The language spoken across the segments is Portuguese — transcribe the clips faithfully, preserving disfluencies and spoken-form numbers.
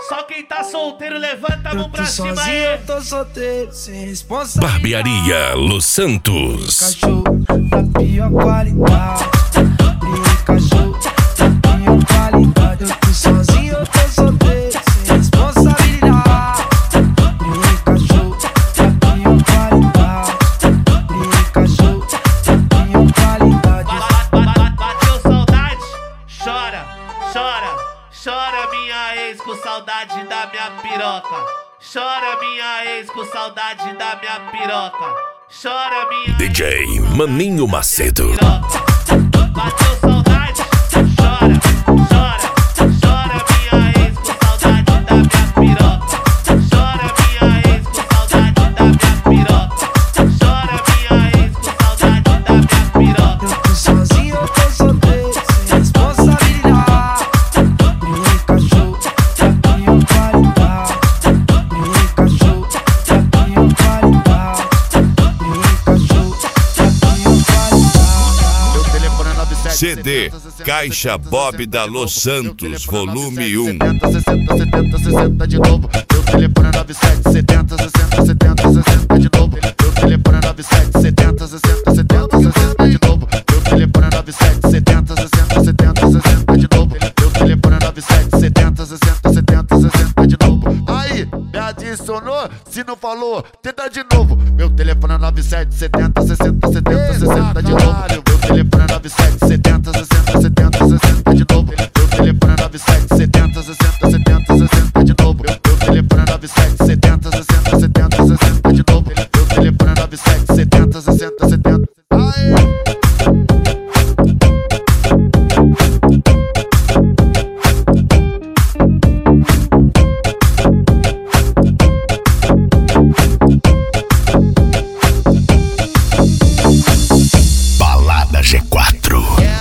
Só quem tá solteiro levanta a mão pra cima aí. Eu tô solteiro, sem responsabilidade. Barbearia Los Santos. Cachorro da pior qualidade. E cachorro da pior qualidade. Eu tô sozinho, eu tô solteiro, sem responsabilidade. E cachorro da pior qualidade. E cachorro da pior qualidade. Bateu saudade? Chora, chora, chora minha ex com saudade da minha piroca. Chora minha ex com saudade da minha piroca. Chora minha D J Maninho Macedo. piroca. Bateu saudade? Chora, chora, chora minha ex com saudade da minha piroca. Chora minha ex com saudade da minha piroca. Chora minha ex com saudade da minha piroca. Eu tô sozinho, eu tô solteiro, sem responsabilidade. E cachorro da pior qualidade. E cachorro da pior qualidade. E cachorro da pior qualidade. Meu telefone é nove sete C D Caixa Bob da Los Santos, volume um. setenta, sessenta, setenta, sessenta de novo. Meu telefone é nove sete setenta, sessenta, setenta, sessenta de novo. Meu telefone é nove sete setenta, sessenta, setenta, sessenta de novo. Meu telefone é nove sete setenta, sessenta, setenta, sessenta de novo. Meu telefone é nove sete setenta, sessenta, setenta, sessenta de novo. Aí, me adicionou? Se não falou, tenta de novo. Meu telefone é nove sete setenta, sessenta, setenta, sessenta de novo. Meu telefone é nove sete setenta, sessenta, setenta, sessenta de novo. Meu telefone é nove sete setenta, sessenta, setenta, sessenta de novo. Meu telefone é nove sete setenta, sessenta, setenta, sessenta de novo. Meu telefone é nove sete setenta, sessenta, setenta. Aê! Balada G quatro.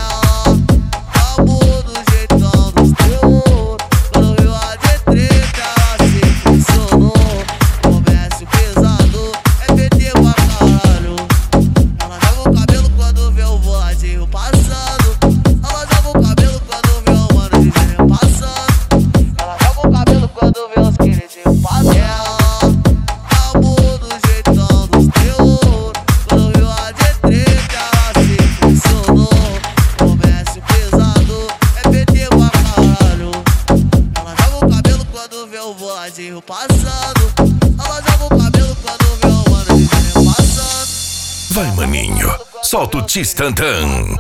Vai, maninho, solta o Tistantão.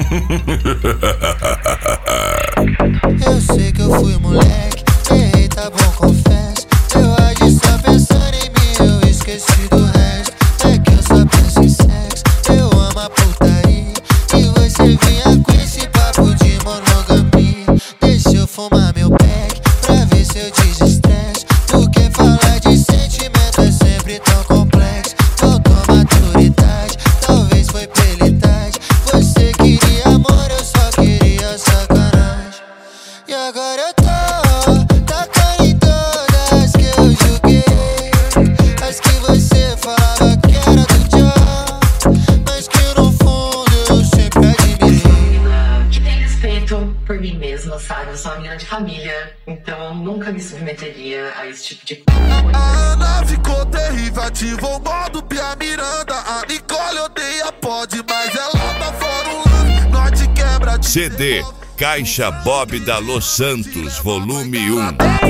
Eu sei que eu fui moleque, errei, tá bom, confesso. Eu agi só pensando em mim, eu esqueci do resto. É que eu só penso em sexo, eu amo a putaria. E você vinha com esse papo de monogamia. Deixa eu fumar meu pack, pra ver se eu desestresso. Porque falar de sentimento é sempre tão complexo. Faltou maturidade, talvez foi pela idade. Você queria amor, eu só queria sacanagem. E agora eu tô tacando em todas que eu julguei. As que você falava que era do John, mas que no fundo eu sempre admirei. Que tem respeito por mim mesma, sabe? Eu sou uma menina de família, então eu nunca me submeteria a esse tipo de coisa. A Ana ficou terrível, ativou o modo Pia Miranda. A Nicole odeia pode, mas ela tá fora um lance. Norte quebra de C D Caixa Bob da Los Santos, volume um. A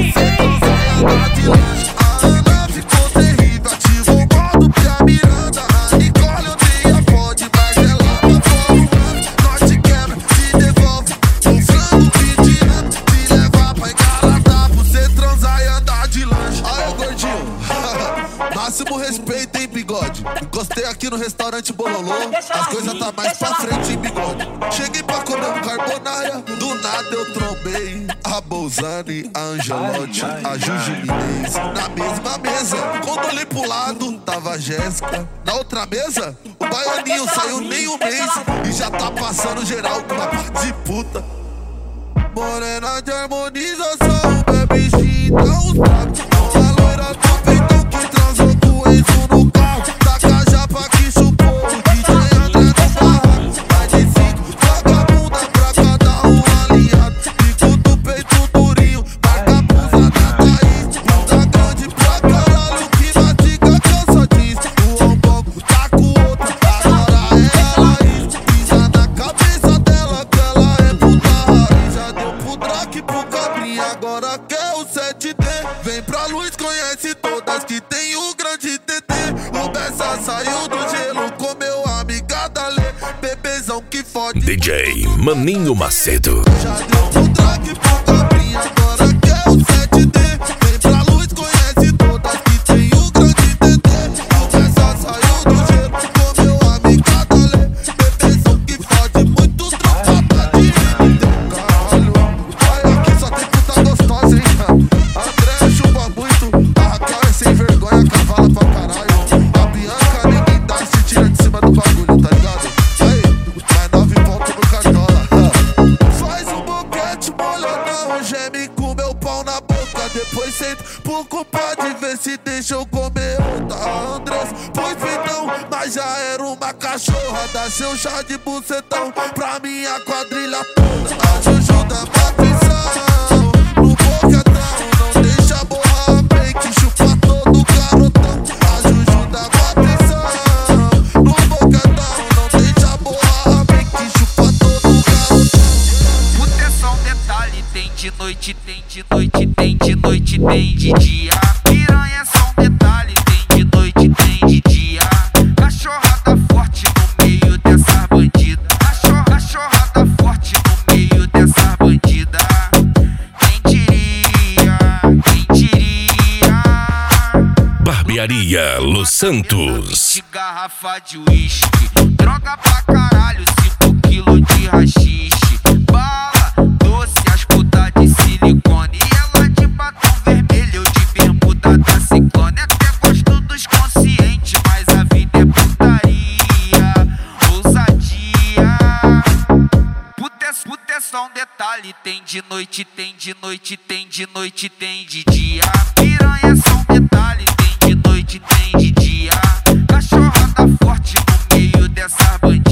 Ana ficou terrível, ativou o modo Pia Miranda. A Nicole odeia pode, mas ela tá fora um lance. Norte quebra, te devolve um frango pedindo. Te levar pra engalar, você transar e andar de lanche. Aí, gordinho, máximo respeito, hein, bigode. Encostei aqui no restaurante Bololô, as coisas tá mais pra frente, hein, bigode. Cheguei pra comer um carbonara, do nada eu trombei a Bolzani, a Angelotti, a Jujulinês. Na mesma mesa, quando olhei pro lado, tava a Jéssica. Na outra mesa, o baianinho saiu nem um mês e já tá passando geral com uma parte de puta. Morena de harmonização, bebe gin, dá uns pratos. A loira do peitão que transou com o ex no carro. Taca japa que chupou, o D J André no barraco. Vai de cinco, joga a bunda pra cada um aliado. Fico do peito durinho, marca a blusa na agora quer o sete D. Vem pra luz, conhece todas que tem o grande T T. O Bessa saiu do gelo com meu amigada Lê. Bebezão que fode. D J Maninho Macedo. Já deu um track pro Gabinha, agora quer o sete D. Vem pra luz, conhece todas que tem o grande T T. O Bessa saiu do gelo com meu amigada Lê. Bebezão que fode, muito tropa pra direita. Caralho, olha aqui só tem puta gostosa, hein? André chupa muito, a Raquel é sem vergonha, cavala pra caralho. A Bianca ninguém dá, se tira de cima do bagulho, tá ligado? Aí, mais nove pontos no cartola. Faz um boquete molhadão, geme com meu pau na boca. Depois sento por culpa de ver se deixa eu comer outra. Andrés, pois então, mas já era uma cachorra. Dá seu chá de bucetão pra minha quadrilha toda. A Juju da Matrição, no boquetão, não deixa borrar bem que chupa todo garotão. A Juju da Matrição, no boquetão, não deixa borrar bem que chupa todo garotão. Puta é só um detalhe, tem de noite, tem de noite, tem de noite, tem de dia. Piranha é só um detalhe, tem de noite, tem de dia. Cachorrada forte no meio dessa bandida. Cachorra, cachorrada forte no meio dessa bandida. Quem diria, quem diria? Barbearia Los Santos. De garrafa de uísque, droga pra caralho, cinco quilos de rachixe. Bala, doce, as putas de silicone. E ela de batom vermelho, eu de bermuda da Ciclone. Até gosto dos conscientes, mas a vida é putaria, ousadia. Puta é, puta é só um detalhe, tem de noite, tem de noite, tem de noite, tem de dia. Piranha é só um detalhe, tem de noite, tem de dia. Cachorrada forte no meio dessa bandida.